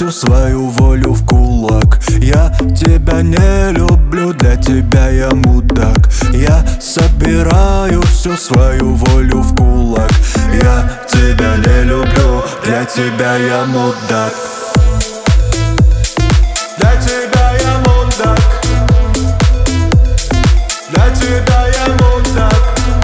всю свою волю в кулак. Я тебя не люблю, для тебя я мудак. Я собираю всю свою волю в кулак. Я тебя не люблю, для тебя я мудак. Для тебя я мудак. Для тебя я мудак.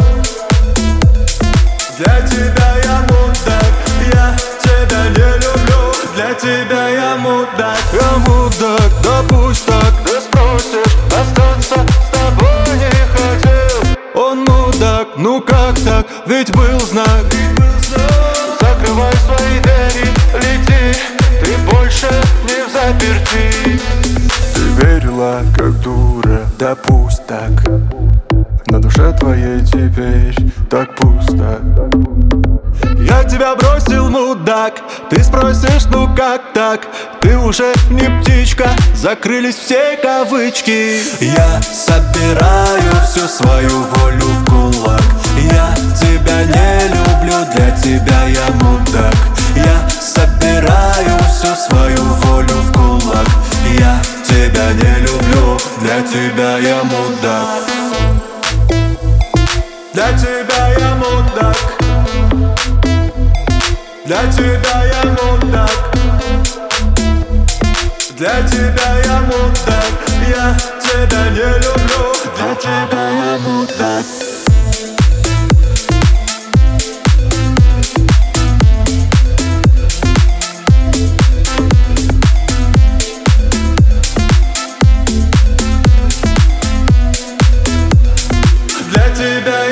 Для тебя я мудак. Я тебя не люблю, для тебя я мудак. Я мудак, да пусть так. Ты спросишь, остаться с тобой не хотел. Он мудак, ну как так, ведь был знак. Закрывай свои двери, лети, ты больше не в заперти. Ты верила, как дура, да пусть так. На душе твоей теперь так пусто. Я тебя бросил, мудак. Ты спросишь, ну как так? Ты уже не птичка, закрылись все кавычки. Я собираю всю свою волю в кулак. Я тебя не люблю, для тебя я мудак. Я собираю всю свою волю в кулак. Я тебя не люблю, для тебя я мудак. Для тебя я мудак. Для тебя я мудак. Для тебя я мудак. Я тебя не люблю, для тебя я мудак. Для тебя